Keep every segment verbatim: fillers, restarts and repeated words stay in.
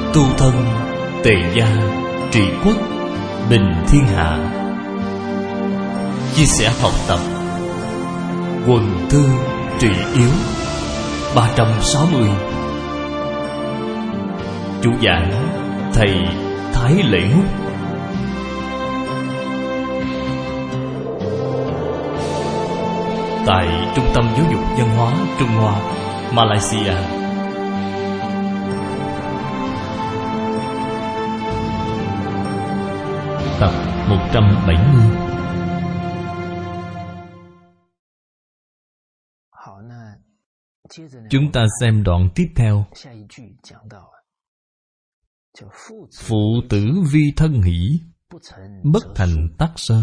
Tu thân, tề gia, trị quốc, bình thiên hạ. Chia sẻ học tập, quần thư trị yếu. Ba trăm sáu mươi. Chủ giảng thầy Thái Lễ Húc. Tại Trung tâm Giáo dục Văn hóa Trung Hoa, Malaysia. Tập một trăm bảy mươi. Chúng ta xem đoạn tiếp theo. Phụ tử vi thân hỷ, bất thành tắc sơ.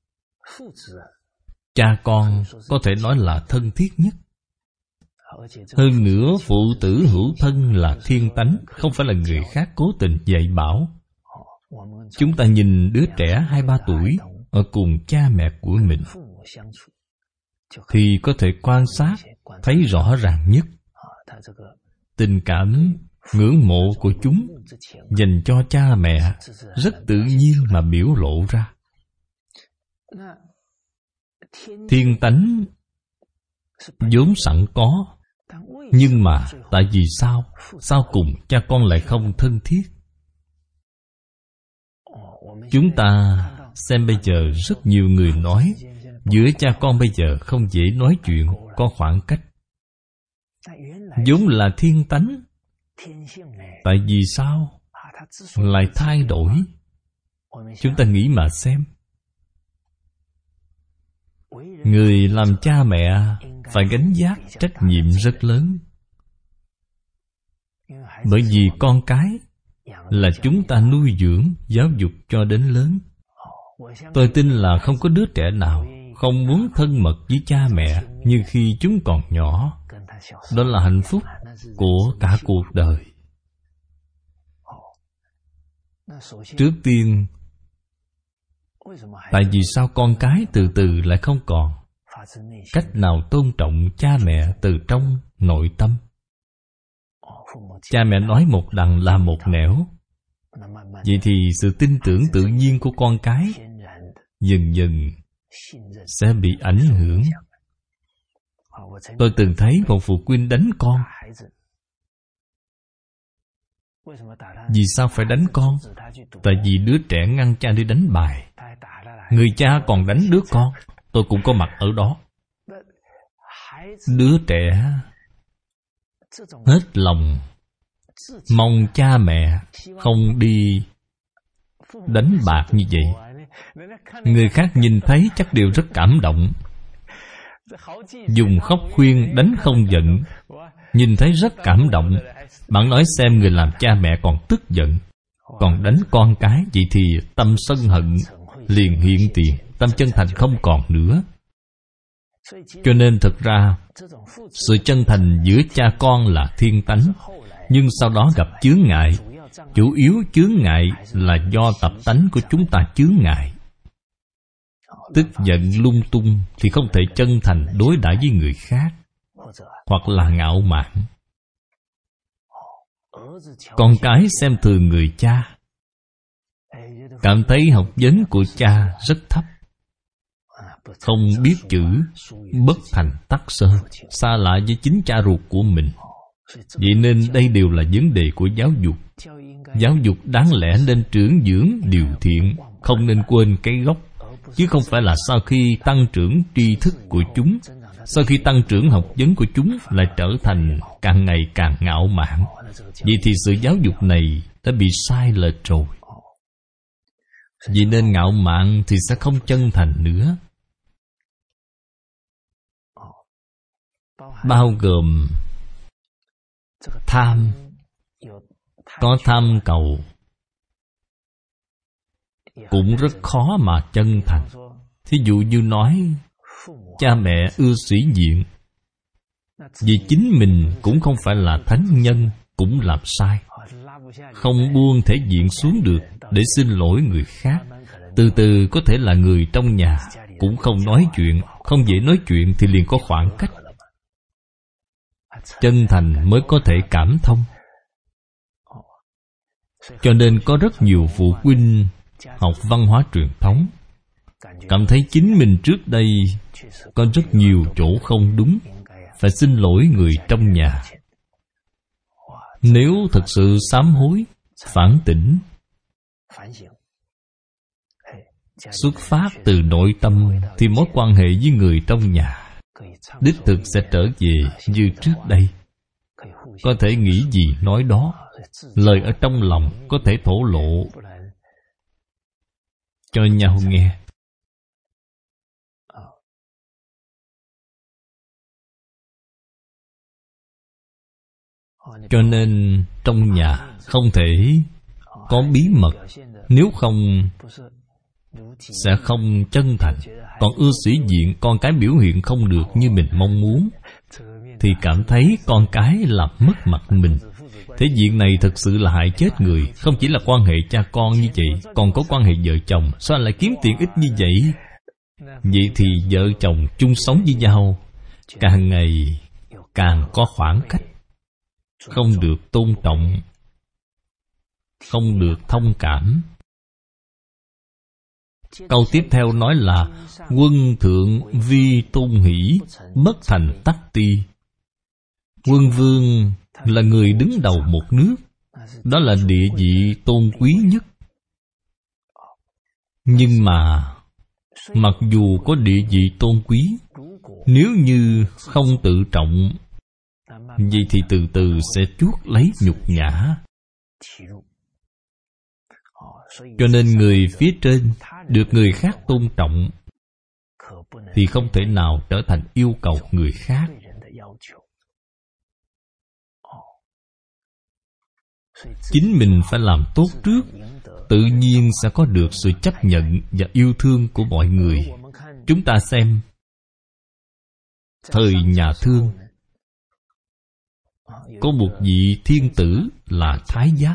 Cha con có thể nói là thân thiết nhất. Hơn nữa phụ tử hữu thân là thiên tánh, không phải là người khác cố tình dạy bảo. Chúng ta nhìn đứa trẻ hai ba tuổi ở cùng cha mẹ của mình thì có thể quan sát thấy rõ ràng nhất tình cảm ngưỡng mộ của chúng dành cho cha mẹ rất tự nhiên mà biểu lộ ra. Thiên tánh vốn sẵn có, nhưng mà tại vì sao Sao cùng cha con lại không thân thiết? Chúng ta xem bây giờ rất nhiều người nói giữa cha con bây giờ không dễ nói chuyện, có khoảng cách. vốn là thiên tánh. Tại vì sao lại thay đổi? Chúng ta nghĩ mà xem. Người làm cha mẹ phải gánh vác trách nhiệm rất lớn. Bởi vì con cái là chúng ta nuôi dưỡng, giáo dục cho đến lớn. Tôi tin là không có đứa trẻ nào không muốn thân mật với cha mẹ như khi chúng còn nhỏ. Đó là hạnh phúc của cả cuộc đời. Trước tiên, tại vì sao con cái từ từ lại không còn cách nào tôn trọng cha mẹ từ trong nội tâm? Cha mẹ nói một đằng là một nẻo. Vậy thì sự tin tưởng tự nhiên của con cái dần dần sẽ bị ảnh hưởng. Tôi từng thấy một phụ huynh đánh con. Vì sao phải đánh con? Tại vì đứa trẻ ngăn cha đi đánh bài. Người cha còn đánh đứa con. Tôi cũng có mặt ở đó. Đứa trẻ hết lòng mong cha mẹ không đi đánh bạc như vậy. Người khác nhìn thấy chắc đều rất cảm động. Dùng khóc khuyên đánh không giận, nhìn thấy rất cảm động. Bạn nói xem, người làm cha mẹ còn tức giận, còn đánh con cái, vậy thì tâm sân hận liền hiện tiền, tâm chân thành không còn nữa. Cho nên thật ra sự chân thành giữa cha con là thiên tánh, nhưng sau đó gặp chướng ngại. Chủ yếu chướng ngại là do tập tánh của chúng ta chướng ngại. Tức giận lung tung thì không thể chân thành đối đãi với người khác, hoặc là ngạo mạn. Con cái xem thường người cha, cảm thấy học vấn của cha rất thấp, không biết chữ, bất thành tắc sơ, xa lạ với chính cha ruột của mình. Vậy nên đây đều là vấn đề của giáo dục. Giáo dục đáng lẽ nên trưởng dưỡng điều thiện, không nên quên cái gốc, chứ không phải là sau khi tăng trưởng tri thức của chúng, sau khi tăng trưởng học vấn của chúng lại trở thành càng ngày càng ngạo mạn. Vậy thì sự giáo dục này đã bị sai lệch rồi. Vì nên ngạo mạn thì sẽ không chân thành nữa. Bao gồm tham, có tham cầu cũng rất khó mà chân thành. Thí dụ như nói cha mẹ ưa sĩ diện, vì chính mình cũng không phải là thánh nhân, cũng làm sai, không buông thể diện xuống được để xin lỗi người khác. Từ từ có thể là người trong nhà cũng không nói chuyện, không dễ nói chuyện thì liền có khoảng cách. Chân thành mới có thể cảm thông. Cho nên có rất nhiều phụ huynh học văn hóa truyền thống cảm thấy chính mình trước đây có rất nhiều chỗ không đúng, phải xin lỗi người trong nhà. Nếu thực sự sám hối, phản tỉnh, xuất phát từ nội tâm, thì mối quan hệ với người trong nhà đích thực sẽ trở về như trước đây. Có thể nghĩ gì nói đó, lời ở trong lòng có thể thổ lộ cho nhau nghe. Cho nên trong nhà không thể có bí mật, nếu không sẽ không chân thành. Còn ưa sĩ diện, con cái biểu hiện không được như mình mong muốn, thì cảm thấy con cái làm mất mặt mình. Thế diện này thực sự là hại chết người. Không chỉ là quan hệ cha con như vậy, còn có quan hệ vợ chồng. Sao lại kiếm tiền ít như vậy? Vậy thì vợ chồng chung sống với nhau, càng ngày càng có khoảng cách, không được tôn trọng, không được thông cảm. Câu tiếp theo nói là quân thượng vi tôn hỷ, bất thành tắc ti. Quân vương là người đứng đầu một nước, đó là địa vị tôn quý nhất. Nhưng mà mặc dù có địa vị tôn quý, nếu như không tự trọng, vậy thì từ từ sẽ chuốc lấy nhục nhã. Cho nên người phía trên được người khác tôn trọng thì không thể nào trở thành yêu cầu người khác. Chính mình phải làm tốt trước, tự nhiên sẽ có được sự chấp nhận và yêu thương của mọi người. Chúng ta xem thời nhà Thương, có một vị thiên tử là Thái Giáp.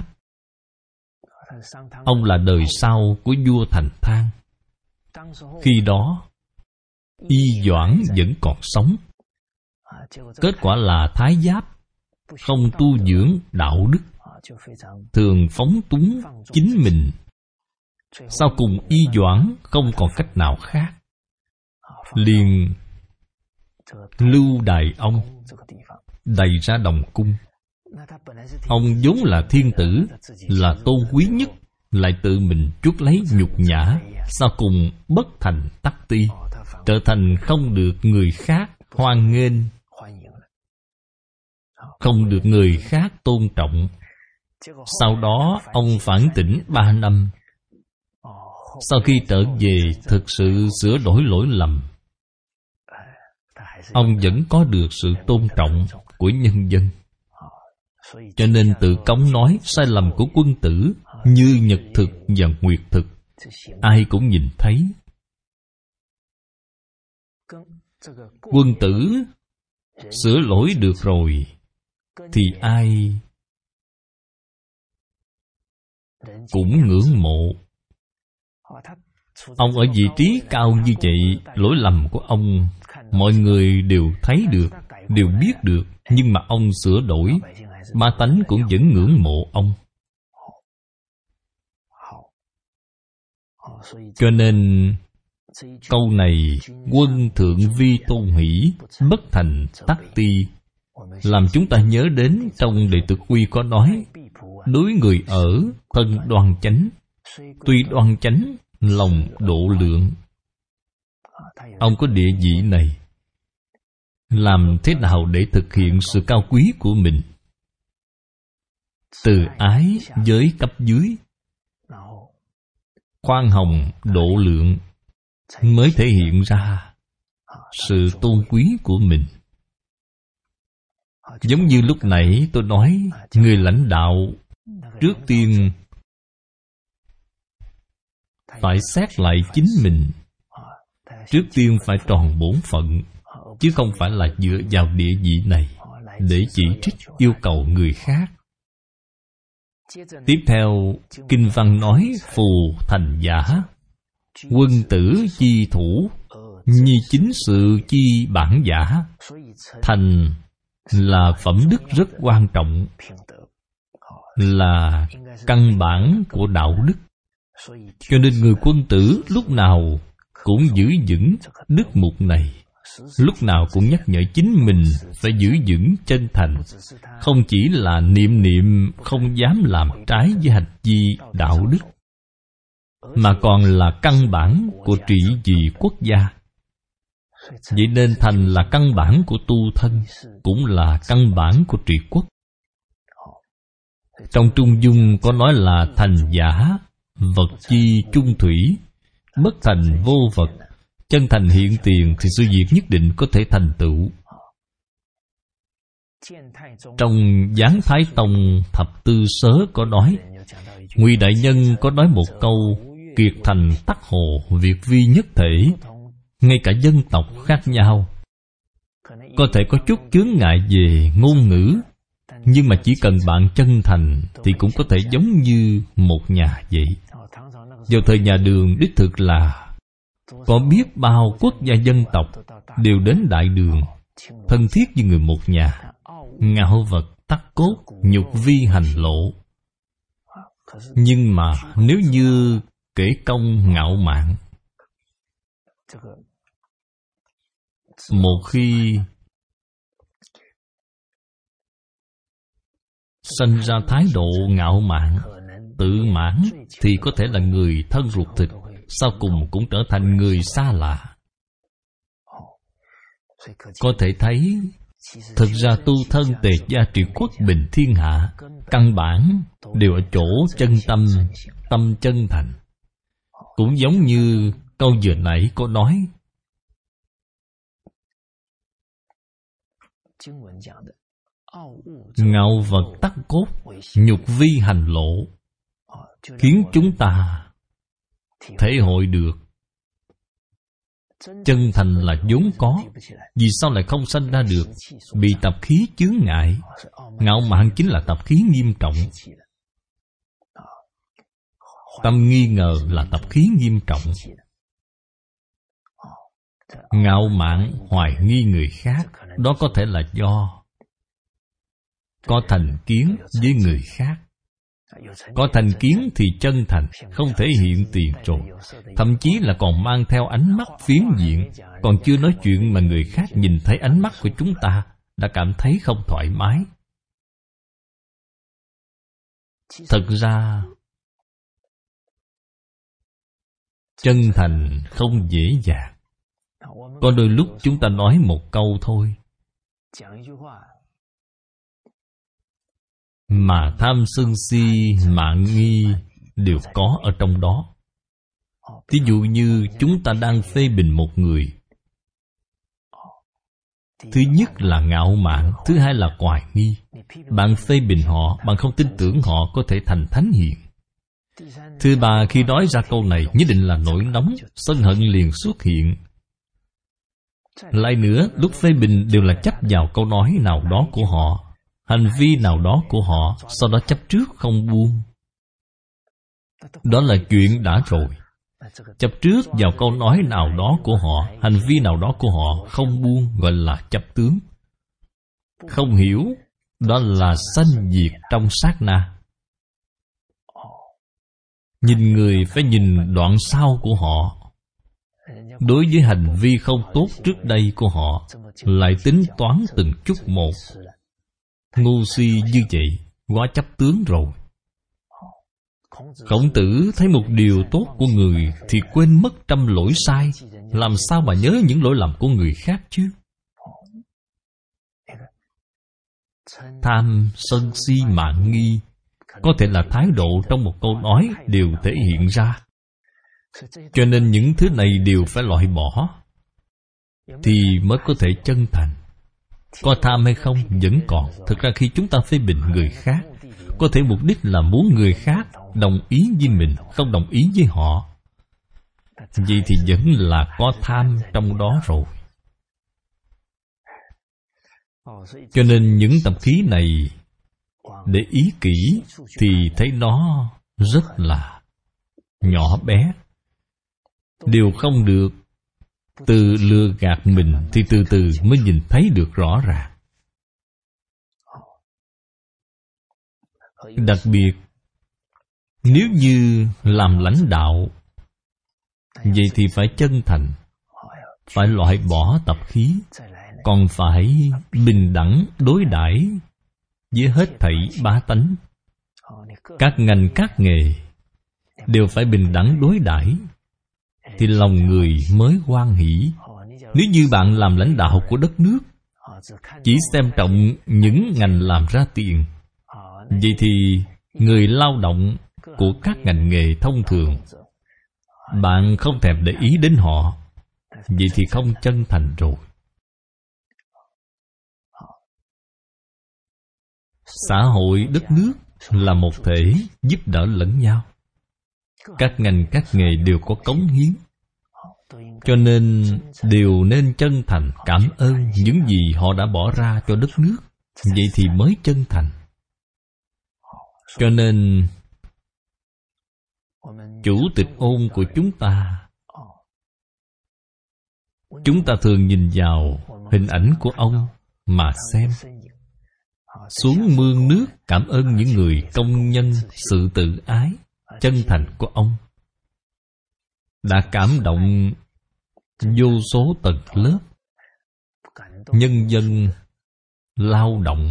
Ông là đời sau của vua Thành Thang. Khi đó Y Doãn vẫn còn sống. Kết quả là Thái Giáp không tu dưỡng đạo đức, thường phóng túng chính mình. Sau cùng Y Doãn không còn cách nào khác, liền lưu đày ông đày ra đồng cung. Ông vốn là thiên tử, là tôn quý nhất, lại tự mình chuốc lấy nhục nhã. Sau cùng bất thành tắc ti, trở thành không được người khác hoan nghênh, không được người khác tôn trọng. Sau đó ông phản tỉnh ba năm. Sau khi trở về thực sự sửa đổi lỗi lầm, ông vẫn có được sự tôn trọng của nhân dân. Cho nên tự cống nói sai lầm của quân tử như nhật thực và nguyệt thực, ai cũng nhìn thấy. Quân tử sửa lỗi được rồi thì ai cũng ngưỡng mộ. Ông ở vị trí cao như vậy, lỗi lầm của ông mọi người đều thấy được, đều biết được. Nhưng mà ông sửa đổi, ba tánh cũng vẫn ngưỡng mộ ông. Cho nên câu này quân thượng vi tôn hỷ, bất thành tắc ti, làm chúng ta nhớ đến trong Đệ Tử Quy có nói, đối người ở thân đoan chánh, tuy đoan chánh lòng độ lượng. Ông có địa vị này, làm thế nào để thực hiện sự cao quý của mình? Từ ái với cấp dưới, khoan hồng độ lượng, mới thể hiện ra sự tôn quý của mình. Giống như lúc nãy tôi nói, người lãnh đạo trước tiên phải xét lại chính mình. Trước tiên phải tròn bổn phận, chứ không phải là dựa vào địa vị này để chỉ trích yêu cầu người khác. Tiếp theo, Kinh văn nói phù thành giả, quân tử chi thủ, nhi chính sự chi bản giả. Thành là phẩm đức rất quan trọng. là căn bản của đạo đức. Cho nên người quân tử lúc nào cũng giữ vững đức mục này, lúc nào cũng nhắc nhở chính mình phải giữ vững chân thành. Không chỉ là niệm niệm không dám làm trái với hành vi đạo đức, mà còn là căn bản của trị vì quốc gia. Vậy nên thành là căn bản của tu thân, cũng là căn bản của trị quốc. Trong Trung Dung có nói là thành giả, vật chi chung thủy, bất thành vô vật. Chân thành hiện tiền thì sự việc nhất định có thể thành tựu. Trong Giáng Thái Tông Thập Tư Sớ có nói, Ngụy Đại Nhân có nói một câu: kiệt thành tắc hồ, việc vi nhất thể. Ngay cả dân tộc khác nhau, có thể có chút chướng ngại về ngôn ngữ, nhưng mà chỉ cần bạn chân thành thì cũng có thể giống như một nhà vậy. Vào thời nhà Đường, đích thực là có biết bao quốc gia dân tộc đều đến Đại Đường, thân thiết như người một nhà. Ngạo vật tắc cốt, nhục vi hành lộ. Nhưng mà nếu như kể công ngạo mạn, một khi sanh ra thái độ ngạo mạn, tự mãn, thì có thể là người thân ruột thịt, sau cùng cũng trở thành người xa lạ. Có thể thấy, thực ra tu thân tề gia trị quốc bình thiên hạ, căn bản đều ở chỗ chân tâm, tâm chân thành. Cũng giống như câu vừa nãy có nói, ngạo vật tắc cốt, nhục vi hành lộ, khiến chúng ta thể hội được chân thành là vốn có, vì sao lại không sanh ra được? Bị tập khí chướng ngại. Ngạo mạn chính là tập khí nghiêm trọng. Tâm nghi ngờ là tập khí nghiêm trọng. Ngạo mạn hoài nghi người khác, đó có thể là do có thành kiến với người khác. Có thành kiến thì chân thành, không thể hiện tiền trộn, thậm chí là còn mang theo ánh mắt phiến diện. Còn chưa nói chuyện mà người khác nhìn thấy ánh mắt của chúng ta đã cảm thấy không thoải mái. Thật ra chân thành không dễ dàng. Có đôi lúc chúng ta nói một câu thôi mà tham sân si, mạn nghi đều có ở trong đó. Ví dụ như chúng ta đang phê bình một người, thứ nhất là ngạo mạn, thứ hai là hoài nghi. Bạn phê bình họ, bạn không tin tưởng họ có thể thành thánh hiền. Thứ ba, khi nói ra câu này nhất định là nổi nóng, sân hận liền xuất hiện. Lại nữa, lúc phê bình đều là chấp vào câu nói nào đó của họ, hành vi nào đó của họ, sau đó chấp trước không buông. Đó là chuyện đã rồi. Chấp trước vào câu nói nào đó của họ, hành vi nào đó của họ, không buông, gọi là chấp tướng. Không hiểu, đó là sanh diệt trong sát na. Nhìn người phải nhìn đoạn sau của họ. Đối với hành vi không tốt trước đây của họ, lại tính toán từng chút một. Ngu si như vậy, quá chấp tướng rồi. Khổng Tử thấy một điều tốt của người thì quên mất trăm lỗi sai, làm sao mà nhớ những lỗi lầm của người khác chứ? Tham, sân si, mạn nghi có thể là thái độ trong một câu nói đều thể hiện ra. Cho nên những thứ này đều phải loại bỏ thì mới có thể chân thành. Có tham hay không vẫn còn. Thực ra khi chúng ta phê bình người khác, có thể mục đích là muốn người khác đồng ý với mình, không đồng ý với họ. Vậy thì vẫn là có tham trong đó rồi. Cho nên những tập khí này, để ý kỹ thì thấy nó rất là nhỏ bé. Điều không được từ lừa gạt mình thì từ từ mới nhìn thấy được rõ ràng. Đặc biệt, nếu như làm lãnh đạo, vậy thì phải chân thành, phải loại bỏ tập khí, còn phải bình đẳng đối đãi với hết thảy bá tánh. Các ngành các nghề đều phải bình đẳng đối đãi, thì lòng người mới hoan hỷ. Nếu như bạn làm lãnh đạo của đất nước, chỉ xem trọng những ngành làm ra tiền, vậy thì người lao động của các ngành nghề thông thường, bạn không thèm để ý đến họ, vậy thì không chân thành rồi. Xã hội đất nước là một thể, giúp đỡ lẫn nhau. Các ngành các nghề đều có cống hiến, cho nên đều nên chân thành cảm ơn những gì họ đã bỏ ra cho đất nước, vậy thì mới chân thành. Cho nên Chủ tịch Ôn của chúng ta, chúng ta thường nhìn vào hình ảnh của ông mà xem. Xuống mương nước cảm ơn những người công nhân sự tự ái, chân thành của ông, đã cảm động vô số tầng lớp nhân dân lao động.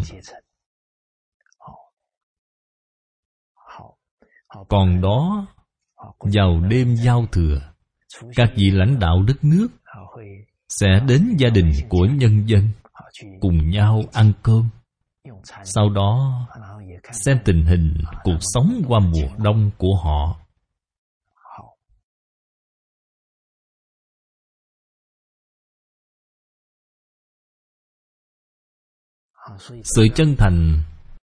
Còn đó, vào đêm giao thừa, các vị lãnh đạo đất nước sẽ đến gia đình của nhân dân, cùng nhau ăn cơm. Sau đó xem tình hình cuộc sống qua mùa đông của họ. Sự chân thành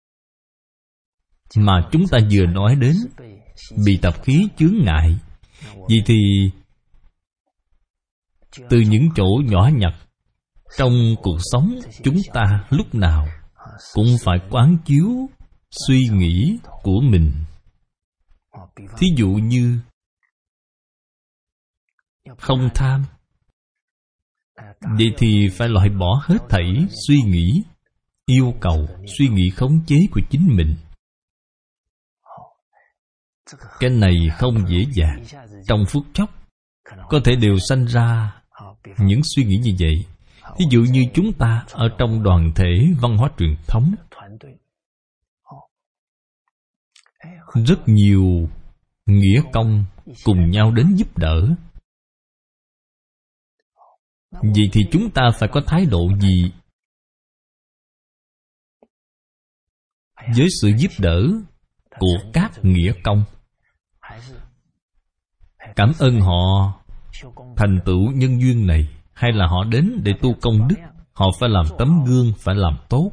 mà chúng ta vừa nói đến bị tập khí chướng ngại, vì thì từ những chỗ nhỏ nhặt trong cuộc sống chúng ta lúc nào cũng phải quán chiếu suy nghĩ của mình. Thí dụ như không tham, vậy thì phải loại bỏ hết thảy suy nghĩ yêu cầu, suy nghĩ khống chế của chính mình. Cái này không dễ dàng, trong phút chốc có thể đều sanh ra những suy nghĩ như vậy. Ví dụ như chúng ta ở trong đoàn thể văn hóa truyền thống, rất nhiều nghĩa công cùng nhau đến giúp đỡ. Vậy thì chúng ta phải có thái độ gì với sự giúp đỡ của các nghĩa công? Cảm ơn họ thành tựu nhân duyên này, hay là họ đến để tu công đức? Họ phải làm tấm gương, phải làm tốt.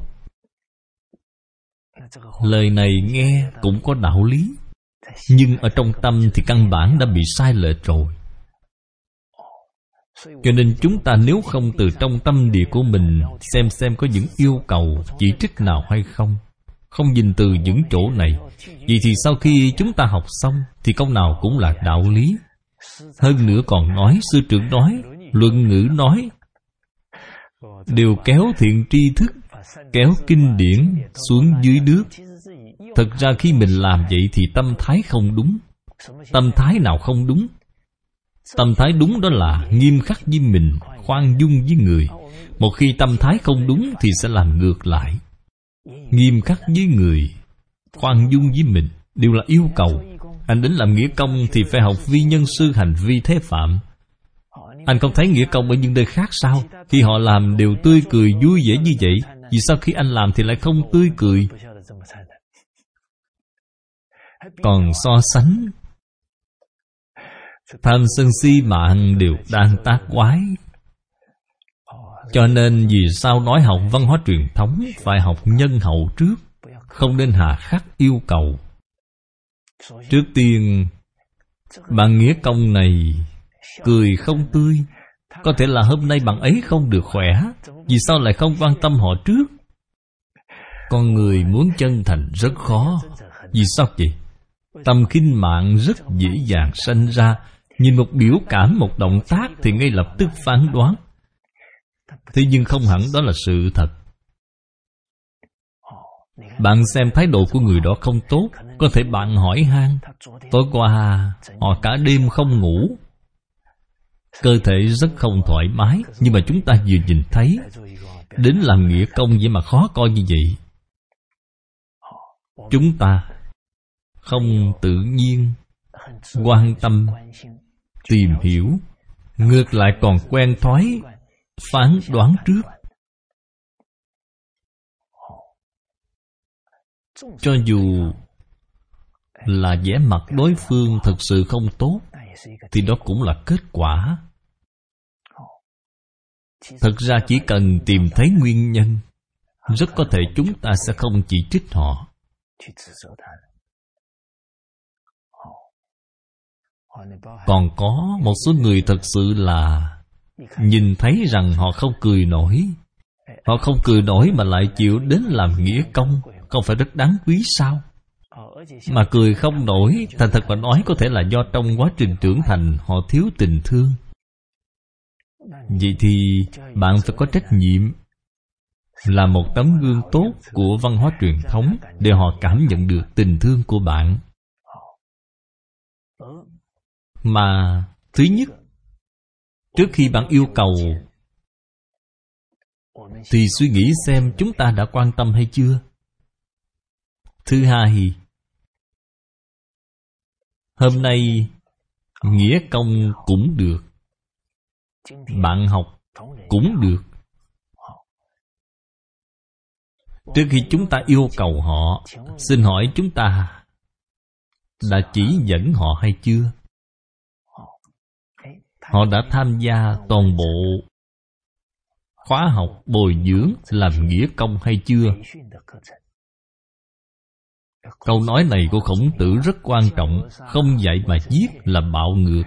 Lời này nghe cũng có đạo lý, nhưng ở trong tâm thì căn bản đã bị sai lệch rồi. Cho nên chúng ta nếu không từ trong tâm địa của mình xem xem có những yêu cầu, chỉ trích nào hay không, không nhìn từ những chỗ này, vậy thì sau khi chúng ta học xong thì câu nào cũng là đạo lý. Hơn nữa còn nói, sư trưởng nói, luận ngữ nói, đều kéo thiện tri thức, kéo kinh điển xuống dưới nước. Thật ra khi mình làm vậy thì tâm thái không đúng. Tâm thái nào không đúng? Tâm thái đúng đó là nghiêm khắc với mình, khoan dung với người. Một khi tâm thái không đúng thì sẽ làm ngược lại. Nghiêm khắc với người, khoan dung với mình đều là yêu cầu. Anh đến làm nghĩa công thì phải học vi nhân sư hành vi thế phạm. Anh không thấy nghĩa công ở những nơi khác sao? Khi họ làm đều tươi cười vui vẻ như vậy, vì sao khi anh làm thì lại không tươi cười? Còn so sánh, tham sân si mạng đều đang tác quái. Cho nên vì sao nói học văn hóa truyền thống phải học nhân hậu trước, không nên hà khắc yêu cầu. Trước tiên, bạn nghĩa công này cười không tươi, có thể là hôm nay bạn ấy không được khỏe, vì sao lại không quan tâm họ trước? Con người muốn chân thành rất khó. Vì sao vậy? Tâm khinh mạng rất dễ dàng sanh ra. Nhìn một biểu cảm, một động tác thì ngay lập tức phán đoán. Thế nhưng không hẳn đó là sự thật. Bạn xem thái độ của người đó không tốt, có thể bạn hỏi han: tối qua họ cả đêm không ngủ, cơ thể rất không thoải mái, nhưng mà chúng ta vừa nhìn thấy đến làm nghĩa công vậy mà khó coi như vậy. Chúng ta không tự nhiên quan tâm tìm hiểu, ngược lại còn quen thói phán đoán trước. Cho dù là vẻ mặt đối phương thực sự không tốt, thì đó cũng là kết quả. Thực ra chỉ cần tìm thấy nguyên nhân, rất có thể chúng ta sẽ không chỉ trích họ. Còn có một số người thật sự là nhìn thấy rằng họ không cười nổi. Họ không cười nổi mà lại chịu đến làm nghĩa công, không phải rất đáng quý sao? Mà cười không nổi, thành thật mà nói, có thể là do trong quá trình trưởng thành họ thiếu tình thương. Vậy thì bạn phải có trách nhiệm là một tấm gương tốt của văn hóa truyền thống, để họ cảm nhận được tình thương của bạn. Mà thứ nhất, trước khi bạn yêu cầu, thì suy nghĩ xem chúng ta đã quan tâm hay chưa. Thứ hai, hôm nay nghĩa công cũng được, bạn học cũng được. Trước khi chúng ta yêu cầu họ, xin hỏi chúng ta đã chỉ dẫn họ hay chưa? Họ đã tham gia toàn bộ khóa học bồi dưỡng làm nghĩa công hay chưa? Câu nói này của Khổng Tử rất quan trọng. Không dạy mà giết là bạo ngược.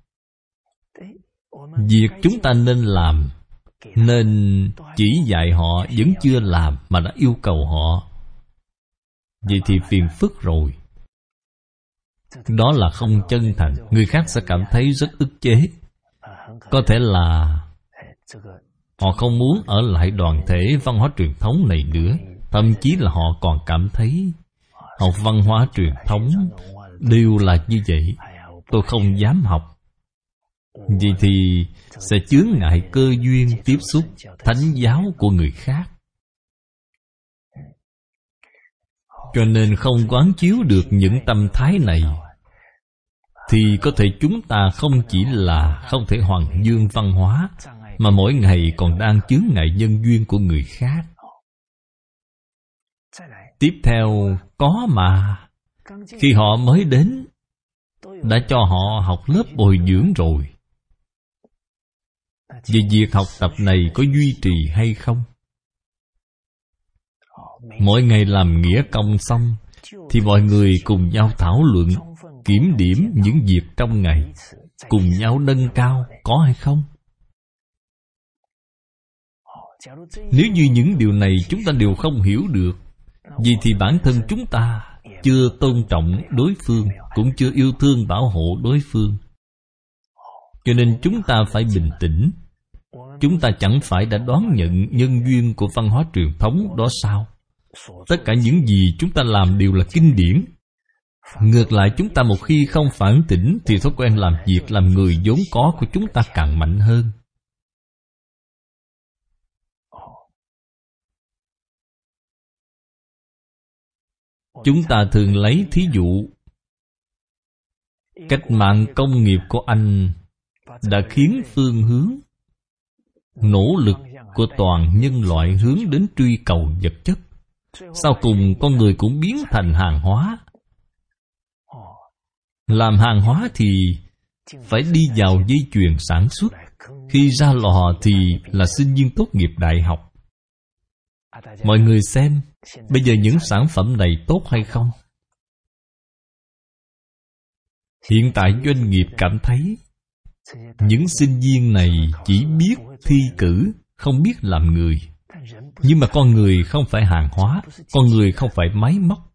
Việc chúng ta nên làm, nên chỉ dạy họ vẫn chưa làm mà đã yêu cầu họ, vậy thì phiền phức rồi. Đó là không chân thành. Người khác sẽ cảm thấy rất ức chế. Có thể là họ không muốn ở lại đoàn thể văn hóa truyền thống này nữa. Thậm chí là họ còn cảm thấy học văn hóa truyền thống đều là như vậy, tôi không dám học. Vậy thì sẽ chướng ngại cơ duyên tiếp xúc thánh giáo của người khác. Cho nên không quán chiếu được những tâm thái này, thì có thể chúng ta không chỉ là không thể hoàn dương văn hóa, mà mỗi ngày còn đang chướng ngại nhân duyên của người khác. Tiếp theo, có mà khi họ mới đến, đã cho họ học lớp bồi dưỡng rồi. Về việc học tập này có duy trì hay không? Mỗi ngày làm nghĩa công xong, thì mọi người cùng nhau thảo luận, kiểm điểm những việc trong ngày, cùng nhau nâng cao, có hay không? Nếu như những điều này chúng ta đều không hiểu được, vì thì bản thân chúng ta chưa tôn trọng đối phương, cũng chưa yêu thương bảo hộ đối phương. Cho nên chúng ta phải bình tĩnh. Chúng ta chẳng phải đã đón nhận nhân duyên của văn hóa truyền thống đó sao? Tất cả những gì chúng ta làm đều là kinh điển. Ngược lại, chúng ta một khi không phản tỉnh, thì thói quen làm việc làm người vốn có của chúng ta càng mạnh hơn. Chúng ta thường lấy thí dụ cách mạng công nghiệp của Anh đã khiến phương hướng nỗ lực của toàn nhân loại hướng đến truy cầu vật chất. Sau cùng con người cũng biến thành hàng hóa. Làm hàng hóa thì phải đi vào dây chuyền sản xuất. Khi ra lò thì là sinh viên tốt nghiệp đại học. Mọi người xem, bây giờ những sản phẩm này tốt hay không? Hiện tại doanh nghiệp cảm thấy những sinh viên này chỉ biết thi cử, không biết làm người. Nhưng mà con người không phải hàng hóa, con người không phải máy móc.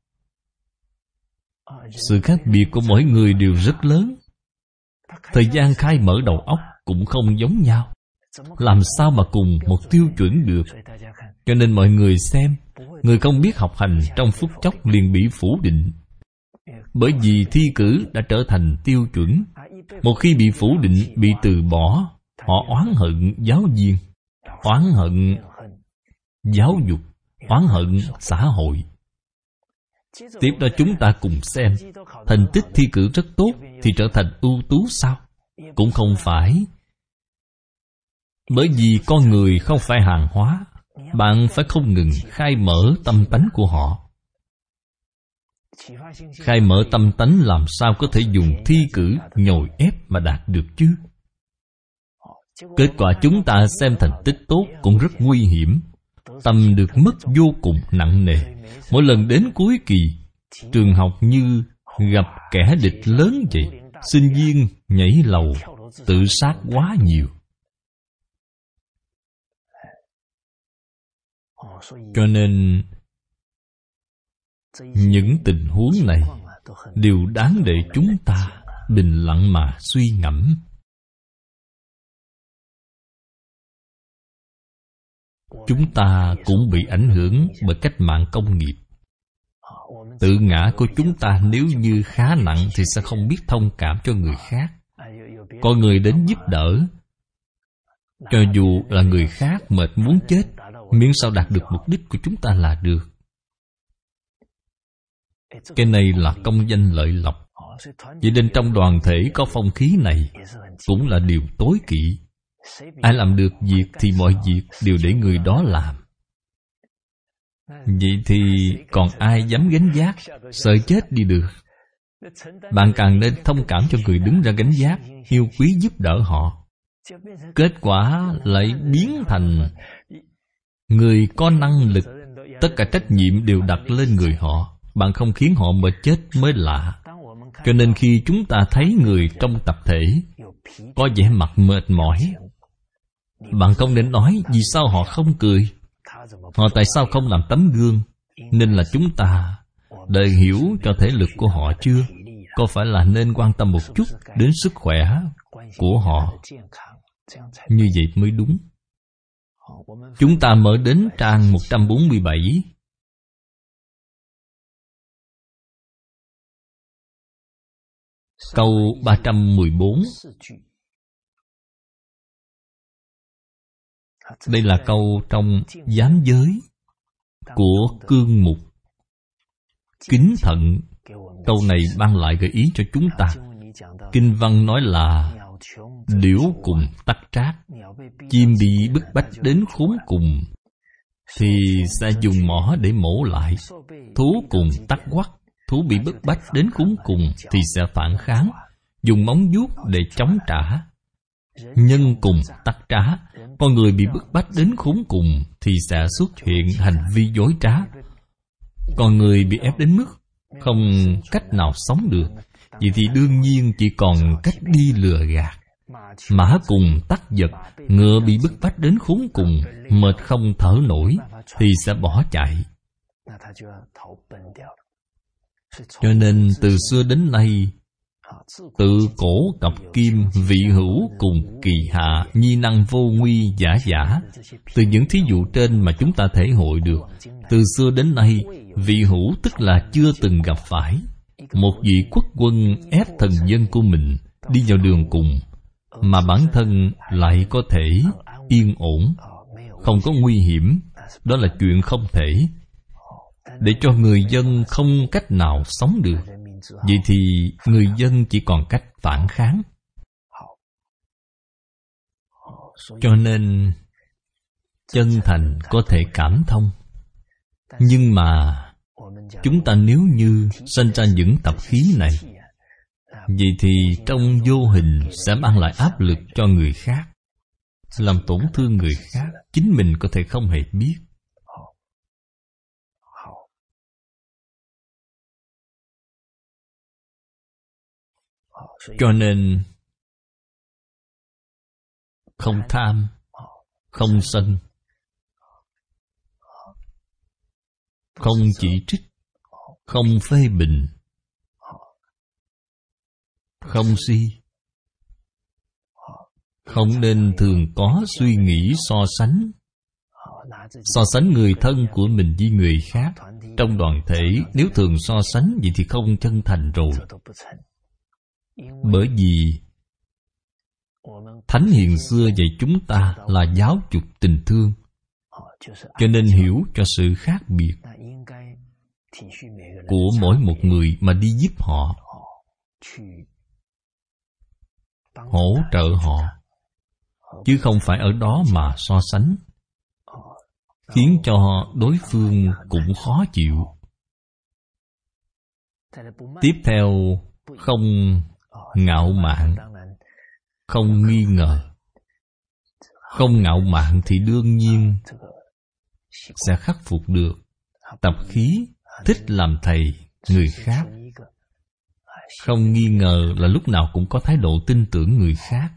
Sự khác biệt của mỗi người đều rất lớn. Thời gian khai mở đầu óc cũng không giống nhau. Làm sao mà cùng một tiêu chuẩn được? Cho nên mọi người xem, Người không biết học hành trong phút chốc liền bị phủ định. Bởi vì thi cử đã trở thành tiêu chuẩn. Một khi bị phủ định, bị từ bỏ, họ oán hận giáo viên, oán hận giáo dục, oán hận xã hội. Tiếp đó chúng ta cùng xem, thành tích thi cử rất tốt thì trở thành ưu tú sao? Cũng không phải. Bởi vì con người không phải hàng hóa. Bạn phải không ngừng khai mở tâm tánh của họ. Khai mở tâm tánh làm sao có thể dùng thi cử nhồi ép mà đạt được chứ? Kết quả chúng ta xem thành tích tốt cũng rất nguy hiểm. Tâm được mất vô cùng nặng nề. Mỗi lần đến cuối kỳ, trường học như gặp kẻ địch lớn vậy. Sinh viên nhảy lầu, tự sát quá nhiều. Cho nên những tình huống này đều đáng để chúng ta bình lặng mà suy ngẫm. Chúng ta cũng bị ảnh hưởng bởi cách mạng công nghiệp. Tự ngã của chúng ta nếu như khá nặng thì sẽ không biết thông cảm cho người khác. Có người đến giúp đỡ, cho dù là người khác mệt muốn chết, miễn sao đạt được mục đích của chúng ta là được. Cái này là công danh lợi lộc. Vậy nên trong đoàn thể có phong khí này cũng là điều tối kỵ. Ai làm được việc thì mọi việc đều để người đó làm. Vậy thì còn ai dám gánh vác, sợ chết đi được. Bạn càng nên thông cảm cho người đứng ra gánh vác, yêu quý giúp đỡ họ. Kết quả lại biến thành người có năng lực, tất cả trách nhiệm đều đặt lên người họ. Bạn không khiến họ mệt chết mới lạ. Cho nên khi chúng ta thấy người trong tập thể có vẻ mặt mệt mỏi, bạn không nên nói vì sao họ không cười, họ tại sao không làm tấm gương. Nên là chúng ta đợi hiểu cho thể lực của họ chưa? Có phải là nên quan tâm một chút đến sức khỏe của họ? Như vậy mới đúng. Chúng ta mở đến trang một trăm bốn mươi bảy. Câu ba trăm mười bốn. Đây là câu trong giám giới của cương mục Kính Thận. Câu này ban lại gợi ý cho chúng ta. Kinh văn nói là điểu cùng tắc trác. Chim bị bức bách đến khốn cùng thì sẽ dùng mỏ để mổ lại. Thú cùng tắc quắc. Thú bị bức bách đến khốn cùng thì sẽ phản kháng, dùng móng vuốt để chống trả. Nhân cùng tắc trá. Con người bị bức bách đến khốn cùng thì sẽ xuất hiện hành vi dối trá. Con người bị ép đến mức không cách nào sống được, vậy thì đương nhiên chỉ còn cách đi lừa gạt. Mã cùng tắc vật. Ngựa bị bức bách đến khốn cùng, mệt không thở nổi thì sẽ bỏ chạy. Cho nên từ xưa đến nay, tự cổ cập kim, vị hữu cùng kỳ hạ, nhi năng vô nguy giả giả. Từ những thí dụ trên mà chúng ta thể hội được, từ xưa đến nay, vị hữu tức là chưa từng gặp phải. Một vị quốc quân ép thần dân của mình đi vào đường cùng, mà bản thân lại có thể yên ổn, không có nguy hiểm. Đó là chuyện không thể. Để cho người dân không cách nào sống được, vậy thì người dân chỉ còn cách phản kháng. Cho nên chân thành có thể cảm thông. Nhưng mà chúng ta nếu như sinh ra những tập khí này, vậy thì trong vô hình sẽ mang lại áp lực cho người khác, làm tổn thương người khác, chính mình có thể không hề biết. Cho nên không tham, không sân, không chỉ trích, không phê bình, không si. Không nên thường có suy nghĩ so sánh. So sánh người thân của mình với người khác. Trong đoàn thể, nếu thường so sánh vậy thì không chân thành rồi. Bởi vì Thánh Hiền xưa dạy chúng ta là giáo dục tình thương, cho nên hiểu cho sự khác biệt của mỗi một người mà đi giúp họ, hỗ trợ họ, chứ không phải ở đó mà so sánh, khiến cho đối phương cũng khó chịu. Tiếp theo, không ngạo mạn, không nghi ngờ. Không ngạo mạn thì đương nhiên sẽ khắc phục được tập khí thích làm thầy người khác. Không nghi ngờ là lúc nào cũng có thái độ tin tưởng người khác.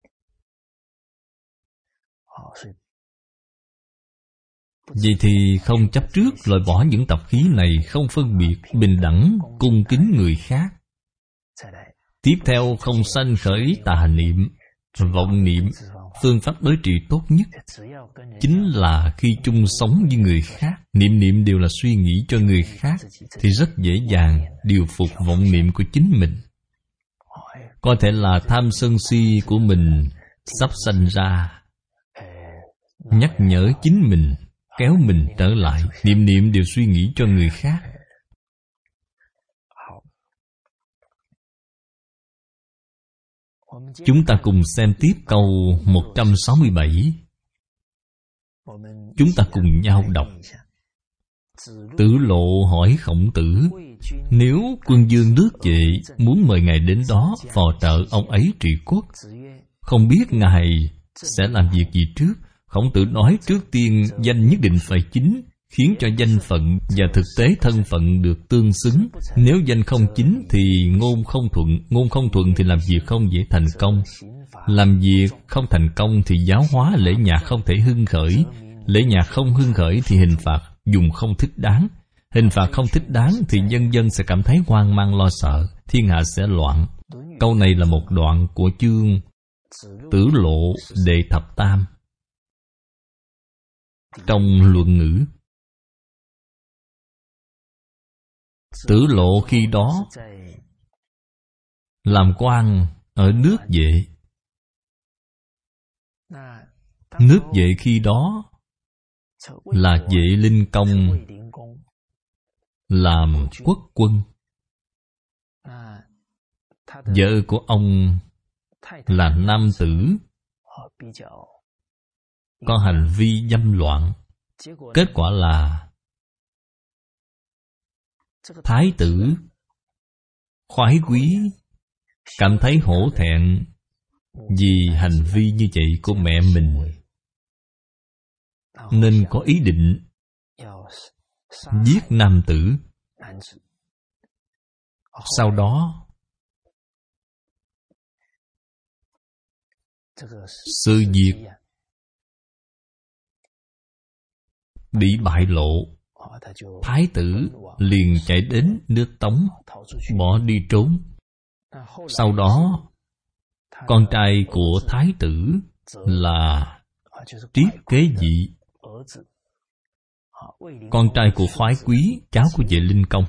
Vậy thì không chấp trước, loại bỏ những tập khí này, không phân biệt, bình đẳng, cung kính người khác. Tiếp theo, không sanh khởi tà niệm, vọng niệm. Phương pháp đối trị tốt nhất chính là khi chung sống với người khác, niệm niệm đều là suy nghĩ cho người khác, thì rất dễ dàng điều phục vọng niệm của chính mình. Có thể là tham sân si của mình sắp sanh ra, nhắc nhở chính mình, kéo mình trở lại. Niệm niệm đều suy nghĩ cho người khác. Chúng ta cùng xem tiếp câu một trăm sáu mươi bảy. Chúng ta cùng nhau đọc. Tử Lộ hỏi Khổng Tử, nếu quân vương nước Vệ muốn mời ngài đến đó phò trợ ông ấy trị quốc, không biết ngài sẽ làm việc gì trước? Khổng Tử nói trước tiên danh nhất định phải chính, khiến cho danh phận và thực tế thân phận được tương xứng. Nếu danh không chính thì ngôn không thuận, ngôn không thuận thì làm việc không dễ thành công. Làm việc không thành công thì giáo hóa lễ nhạc không thể hưng khởi. Lễ nhạc không hưng khởi thì hình phạt dùng không thích đáng. Hình phạt không thích đáng thì nhân dân sẽ cảm thấy hoang mang lo sợ, thiên hạ sẽ loạn. Câu này là một đoạn của chương Tử Lộ Đệ Thập Tam trong Luận Ngữ. Tử Lộ khi đó làm quan ở nước Vệ. Nước Vệ khi đó là Vệ Linh Công làm quốc quân. Vợ của ông là nam tử, có hành vi dâm loạn. Kết quả là thái tử Khoái Quý cảm thấy hổ thẹn vì hành vi như vậy của mẹ mình, nên có ý định giết nam tử. Sau đó sự việc bị bại lộ, thái tử liền chạy đến nước Tống, bỏ đi trốn. Sau đó con trai của thái tử là Triếp Kế Dị, con trai của Khoái Quý, cháu của Vệ Linh Công.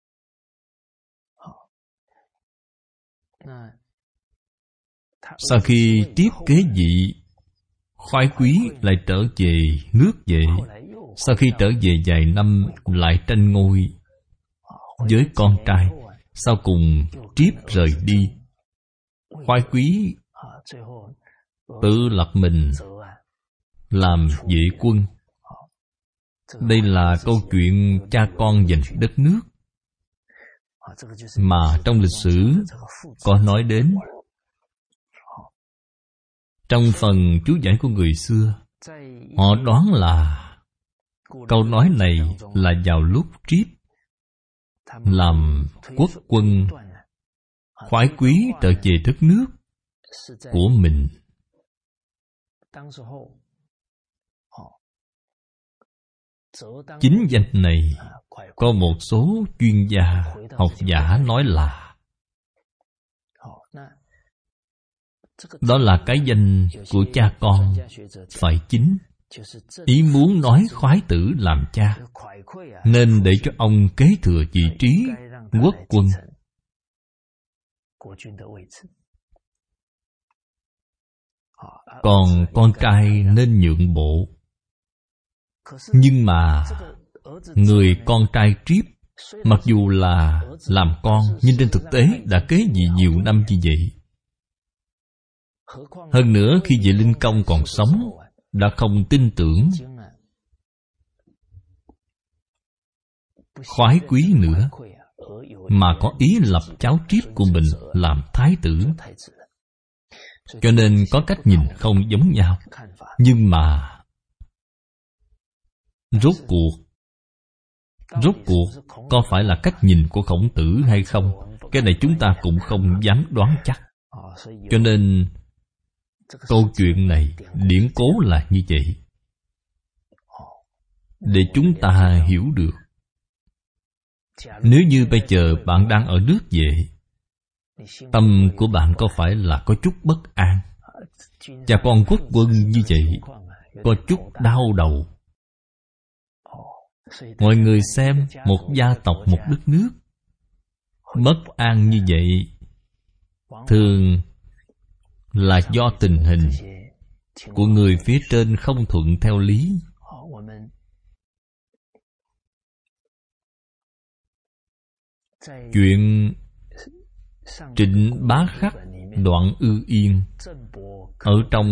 Sau khi Triếp Kế Dị, Khoái Quý lại trở về nước Vệ. Sau khi trở về vài năm lại tranh ngôi với con trai. Sau cùng Triếp rời đi, Khoái Quý tự lập mình làm vệ quân. Đây là câu chuyện cha con giành đất nước mà trong lịch sử có nói đến. Trong phần chú giải của người xưa, họ đoán là câu nói này là vào lúc Triếp làm quốc quân, Khoái Quý trở về đất nước của mình. Chính danh này có một số chuyên gia học giả nói là đó là cái danh của cha con phải chính. Ý muốn nói khoái tử làm cha, nên để cho ông kế thừa vị trí quốc quân. Còn con trai nên nhượng bộ. Nhưng mà người con trai Triếp, mặc dù là làm con, nhưng trên thực tế đã kế vị nhiều năm như vậy. Hơn nữa khi vị Linh Công còn sống, đã không tin tưởng khoái quý nữa, mà có ý lập cháu Triếp của mình làm thái tử. Cho nên có cách nhìn không giống nhau. Nhưng mà Rốt cuộc Rốt cuộc có phải là cách nhìn của Khổng Tử hay không? Cái này chúng ta cũng không dám đoán chắc. Cho nên câu chuyện này điển cố là như vậy, để chúng ta hiểu được. Nếu như bây giờ bạn đang ở nước Vệ, tâm của bạn có phải là có chút bất an? Cha con quốc quân như vậy, có chút đau đầu. Mọi người xem, một gia tộc, một đất nước bất an như vậy, thường là do tình hình của người phía trên không thuận theo lý. Chuyện Trịnh Bá Khắc Đoạn Ư Yên ở trong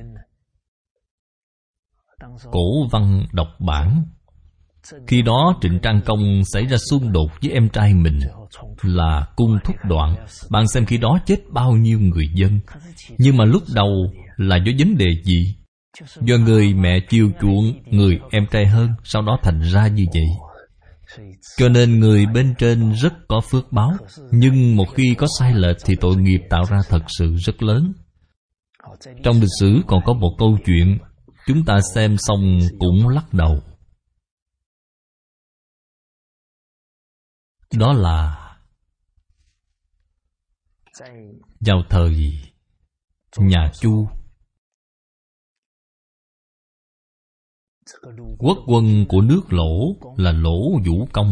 Cổ Văn độc bản. Khi đó Trịnh Trang Công xảy ra xung đột với em trai mình là Cung Thúc Đoạn. Bạn xem khi đó chết bao nhiêu người dân. Nhưng mà lúc đầu là do vấn đề gì? Do người mẹ chiều chuộng người em trai hơn, sau đó thành ra như vậy. Cho nên người bên trên rất có phước báo. Nhưng một khi có sai lệch thì tội nghiệp tạo ra thật sự rất lớn. Trong lịch sử còn có một câu chuyện, chúng ta xem xong cũng lắc đầu. Đó là vào thời nhà Chu, quốc quân của nước Lỗ là Lỗ Vũ Công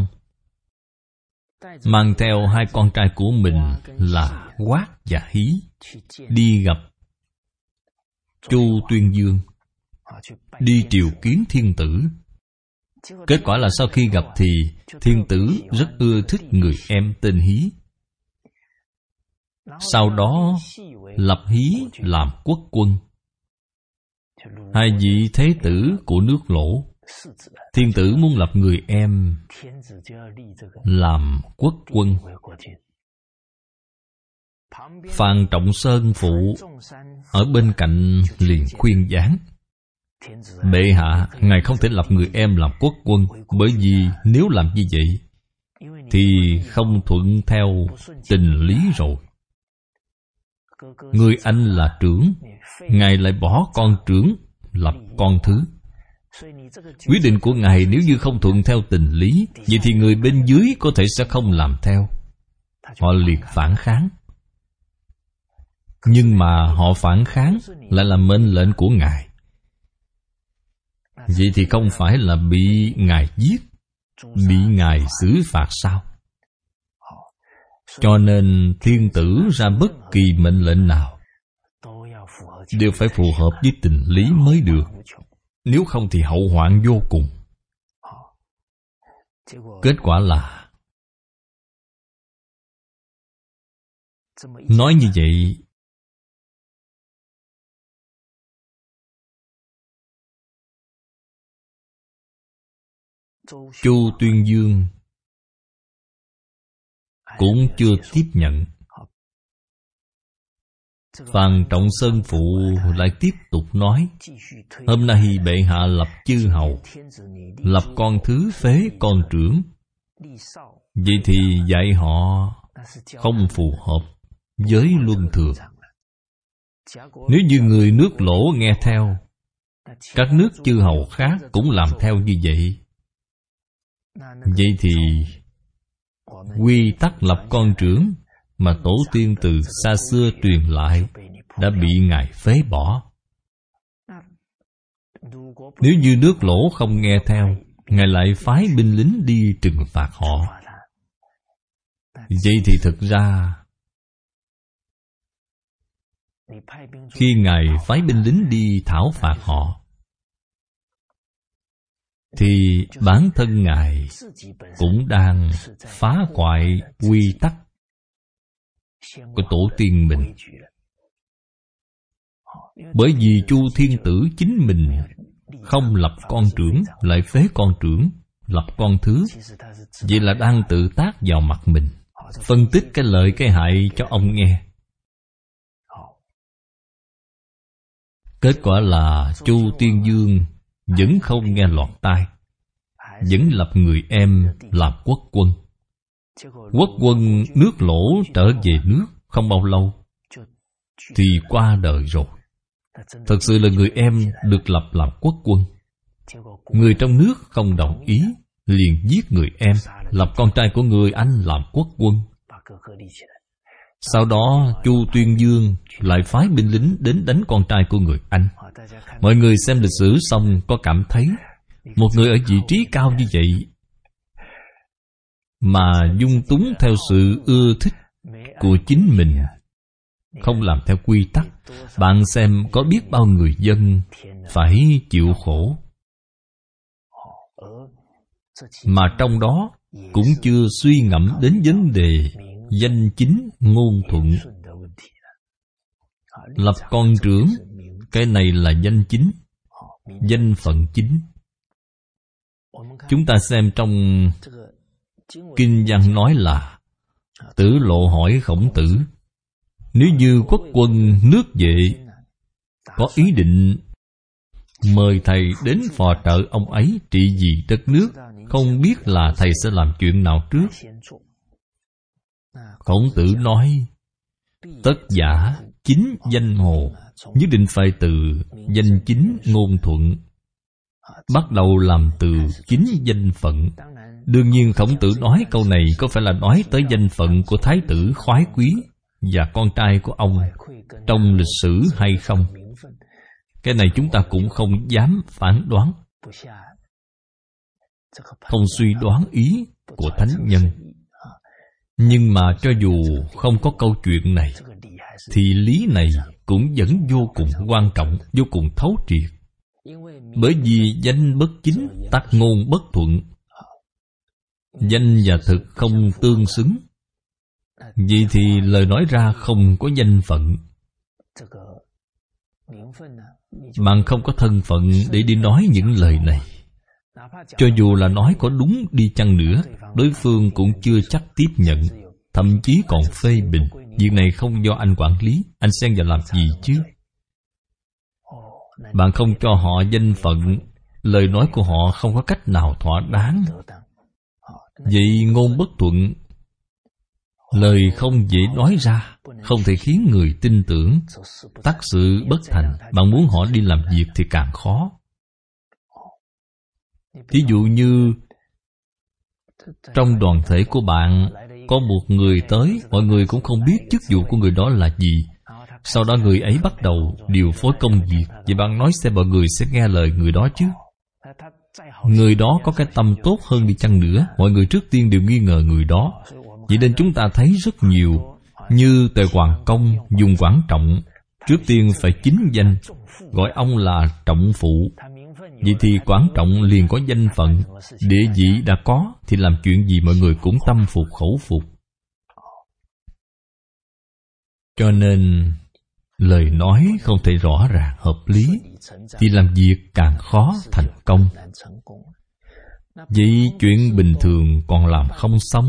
mang theo hai con trai của mình là Quát và Hí đi gặp Chu Tuyên Dương, đi triều kiến thiên tử. Kết quả là sau khi gặp thì thiên tử rất ưa thích người em tên Hí. Sau đó lập Hí làm quốc quân. Hai vị thế tử của nước Lỗ, thiên tử muốn lập người em làm quốc quân. Phan Trọng Sơn phụ ở bên cạnh liền khuyên giảng: bệ hạ, ngài không thể lập người em làm quốc quân, bởi vì nếu làm như vậy thì không thuận theo tình lý rồi. Người anh là trưởng, ngài lại bỏ con trưởng lập con thứ. Quyết định của ngài nếu như không thuận theo tình lý, vậy thì người bên dưới có thể sẽ không làm theo. Họ liền phản kháng. Nhưng mà họ phản kháng lại là mệnh lệnh của ngài. Vậy thì không phải là bị ngài giết, bị ngài xử phạt sao? Cho nên thiên tử ra bất kỳ mệnh lệnh nào đều phải phù hợp với tình lý mới được. Nếu không thì hậu hoạn vô cùng. Kết quả là nói như vậy, Chu Tuyên Dương cũng chưa tiếp nhận. Phan Trọng Sơn phụ lại tiếp tục nói: hôm nay bệ hạ lập chư hầu, lập con thứ phế con trưởng, vậy thì dạy họ không phù hợp với luân thường. Nếu như người nước Lỗ nghe theo, các nước chư hầu khác cũng làm theo như vậy, vậy thì quy tắc lập con trưởng mà tổ tiên từ xa xưa truyền lại đã bị ngài phế bỏ. Nếu như nước Lỗ không nghe theo, Ngài lại phái binh lính đi trừng phạt họ. Vậy thì thực ra, khi Ngài phái binh lính đi thảo phạt họ, thì bản thân Ngài cũng đang phá hoại quy tắc của tổ tiên mình. Bởi vì Chu Thiên Tử chính mình không lập con trưởng, lại phế con trưởng, lập con thứ. Vậy là đang tự tác vào mặt mình, phân tích cái lợi cái hại cho ông nghe. Kết quả là Chu Tiên Dương vẫn không nghe lọt tai, vẫn lập người em làm quốc quân. Quốc quân nước Lỗ trở về nước không bao lâu thì qua đời rồi. Thật sự là người em được lập làm quốc quân. Người trong nước không đồng ý, liền giết người em, lập con trai của người anh làm quốc quân. Sau đó Chu Tuyên Dương lại phái binh lính đến đánh con trai của người anh. Mọi người xem lịch sử xong có cảm thấy một người ở vị trí cao như vậy mà dung túng theo sự ưa thích của chính mình, không làm theo quy tắc, bạn xem có biết bao người dân phải chịu khổ. Mà trong đó cũng chưa suy ngẫm đến vấn đề danh chính ngôn thuận. Lập con trưởng, cái này là danh chính, danh phận chính. Chúng ta xem trong Kinh văn nói là Tử Lộ hỏi Khổng Tử, nếu như quốc quân nước Vệ có ý định mời thầy đến phò trợ ông ấy trị vì đất nước, không biết là thầy sẽ làm chuyện nào trước? Khổng Tử nói, tất giả chính danh hồ, nhất định phải từ danh chính ngôn thuận, bắt đầu làm từ chính danh phận. Đương nhiên Khổng Tử nói câu này có phải là nói tới danh phận của Thái tử Khoái Quý và con trai của ông trong lịch sử hay không? Cái này chúng ta cũng không dám phán đoán, không suy đoán ý của thánh nhân. Nhưng mà cho dù không có câu chuyện này, thì lý này cũng vẫn vô cùng quan trọng, vô cùng thấu triệt. Bởi vì danh bất chính, tắc ngôn bất thuận. Danh và thực không tương xứng, vậy thì lời nói ra không có danh phận. Bạn không có thân phận để đi nói những lời này. Cho dù là nói có đúng đi chăng nữa, đối phương cũng chưa chắc tiếp nhận, thậm chí còn phê bình. Việc này không do anh quản lý, anh xen vào làm gì chứ? Bạn không cho họ danh phận, lời nói của họ không có cách nào thỏa đáng. Vậy ngôn bất thuận, lời không dễ nói ra, không thể khiến người tin tưởng, tắc sự bất thành. Bạn muốn họ đi làm việc thì càng khó. Ví dụ như trong đoàn thể của bạn có một người tới, mọi người cũng không biết chức vụ của người đó là gì. Sau đó người ấy bắt đầu điều phối công việc. Vậy bạn nói xem mọi người sẽ nghe lời người đó chứ? Người đó có cái tâm tốt hơn đi chăng nữa, mọi người trước tiên đều nghi ngờ người đó. Vậy nên chúng ta thấy rất nhiều, như Tề Hoàng Công dùng Quảng Trọng, trước tiên phải chính danh, gọi ông là trọng phụ. Vậy thì Quảng Trọng liền có danh phận, địa vị đã có, thì làm chuyện gì mọi người cũng tâm phục khẩu phục. Cho nên lời nói không thể rõ ràng hợp lý, thì làm việc càng khó thành công. Vậy chuyện bình thường còn làm không xong.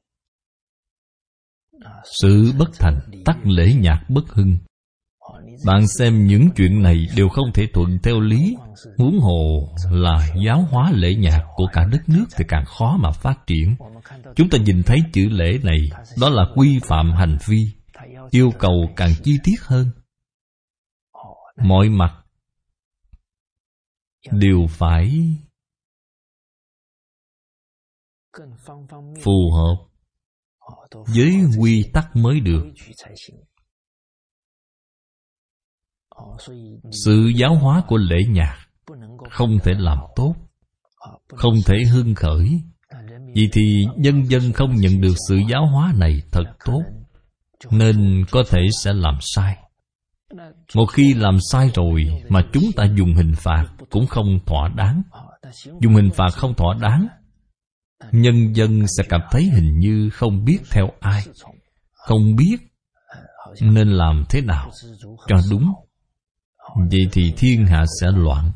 Sự bất thành tắc lễ nhạc bất hưng. Bạn xem những chuyện này đều không thể thuận theo lý, huống hồ là giáo hóa lễ nhạc của cả đất nước thì càng khó mà phát triển. Chúng ta nhìn thấy chữ lễ này, đó là quy phạm hành vi, yêu cầu càng chi tiết hơn. Mọi mặt đều phải phù hợp với quy tắc mới được. Sự giáo hóa của lễ nhạc không thể làm tốt, không thể hưng khởi. Vì thì nhân dân không nhận được sự giáo hóa này thật tốt, nên có thể sẽ làm sai. Một khi làm sai rồi mà chúng ta dùng hình phạt cũng không thỏa đáng. Dùng hình phạt không thỏa đáng, nhân dân sẽ cảm thấy hình như không biết theo ai, không biết nên làm thế nào cho đúng. Vậy thì thiên hạ sẽ loạn.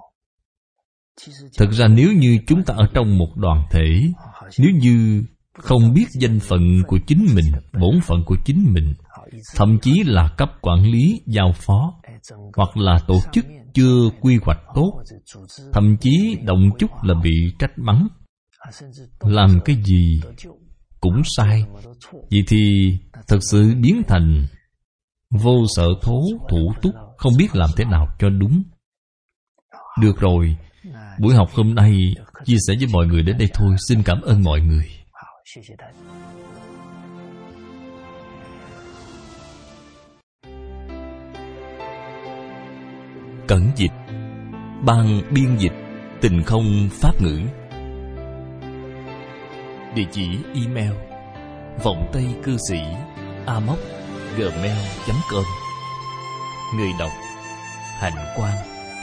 Thực ra nếu như chúng ta ở trong một đoàn thể, nếu như không biết danh phận của chính mình, bổn phận của chính mình, thậm chí là cấp quản lý, giao phó, hoặc là tổ chức chưa quy hoạch tốt, thậm chí động chút là bị trách mắng, làm cái gì cũng sai. Vậy thì thực sự biến thành vô sở thố thủ túc, không biết làm thế nào cho đúng. Được rồi, buổi học hôm nay chia sẻ với mọi người đến đây thôi. Xin cảm ơn mọi người. Cẩn dịch, ban biên dịch Tình Không Pháp ngữ. Địa chỉ email vọng tây cư sĩ a m o c gmail chấm com. Người đọc Hạnh Quang.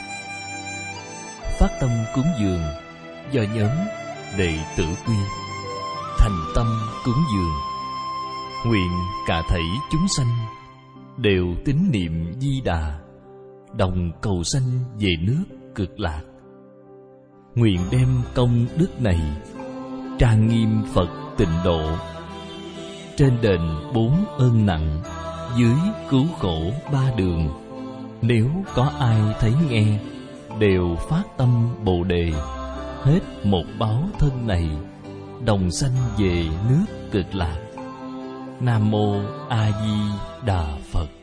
Phát tâm cúng dường do nhóm Đệ tử Quy. Thành tâm cúng dường, nguyện cả thảy chúng sanh đều tín niệm Di Đà, đồng cầu sanh về nước Cực Lạc. Nguyện đem công đức này trang nghiêm Phật Tịnh Độ, trên đền bốn ơn nặng, dưới cứu khổ ba đường. Nếu có ai thấy nghe, đều phát tâm Bồ Đề, hết một báo thân này, đồng sanh về nước Cực Lạc. Nam Mô A Di Đà Phật.